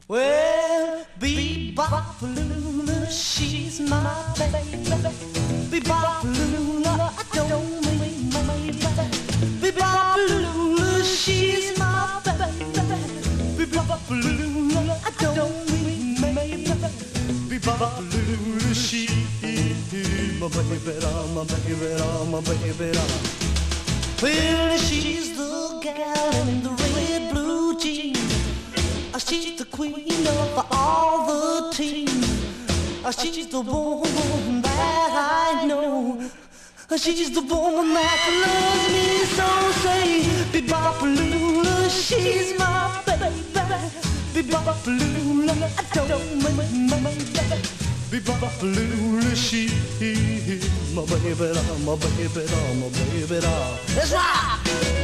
Well, Bebop Lula, she's my baby. Bebop Lula, I don't mean maybe. Bebop Lula, she's my baby. Bebop Lula, I don't mean maybe. Bebop Lula, she's my baby, my baby, my baby. Well, she's the gal in the red blue jeans. She's the queen of all the team. She's the woman that I know. She's the woman that loves me so. Say, Bebop Lula, she's my baby. Bebop Lula, I don't mind my baby. Bebop Lula, she's my baby, my baby, my baby. Let's rock!